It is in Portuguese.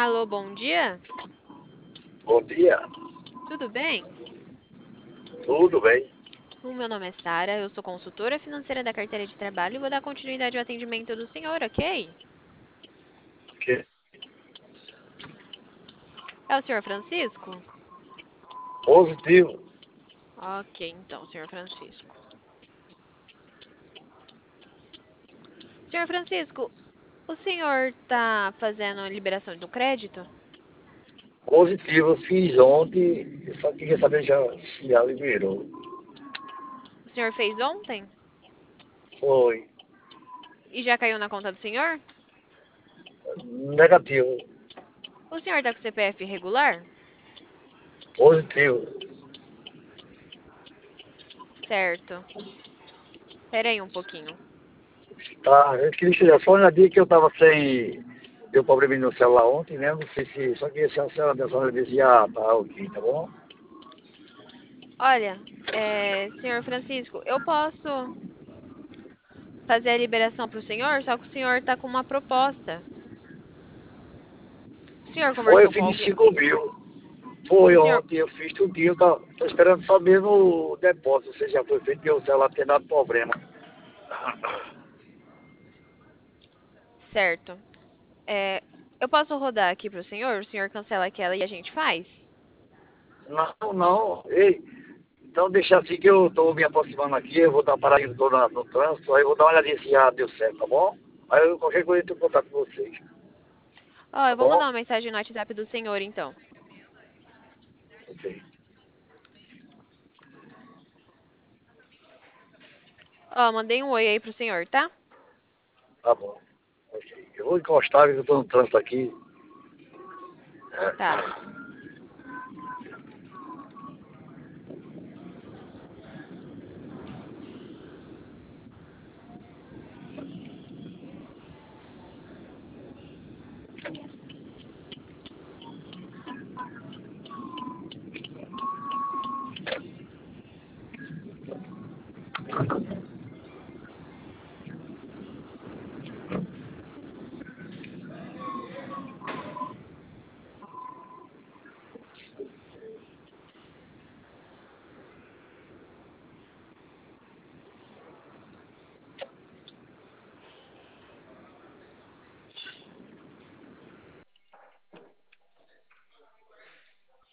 Alô, bom dia? Bom dia, Tudo bem? tudo bem? O meu nome é Sara, eu sou consultora financeira da carteira de trabalho e vou dar continuidade ao atendimento do senhor, ok? Que É o senhor Francisco? positivo. Ok, então, senhor Francisco. Senhor Francisco, o senhor está fazendo liberação do crédito? Positivo, eu fiz ontem, eu só queria saber se já liberou. O senhor fez ontem? Foi E já caiu na conta do senhor? negativo, O senhor está com CPF regular? positivo. Certo. Espera aí um pouquinho. Tá, eu queria tirar só na dia que eu tava sem. Deu problema no celular ontem, né? Não sei se. Só que se a senhora deu só disse, ah, tá ok, tá bom? Olha, senhor Francisco, eu posso fazer a liberação para o senhor, só que o senhor está com uma proposta. O senhor Foi, eu conversou com fiz de alguém? 5 mil. O Foi senhor. ontem, eu fiz tudinho, tô esperando só mesmo o depósito, se já foi feito, meu celular tem dado problema. Certo. É, eu posso rodar aqui para o senhor cancela aquela e a gente faz? Não, não. Ei, então deixa assim que eu estou me aproximando aqui, eu vou dar parada no trânsito, aí eu vou dar uma olhadinha se já deu certo, tá bom? Aí eu, qualquer coisa eu tenho contato com vocês, Ó, tá eu vou mandar bom? uma mensagem no WhatsApp do senhor, então. Ok, Ó, mandei um oi aí pro senhor, tá? tá bom. Ok. Eu vou encostar, que eu estou no trânsito aqui. Tá.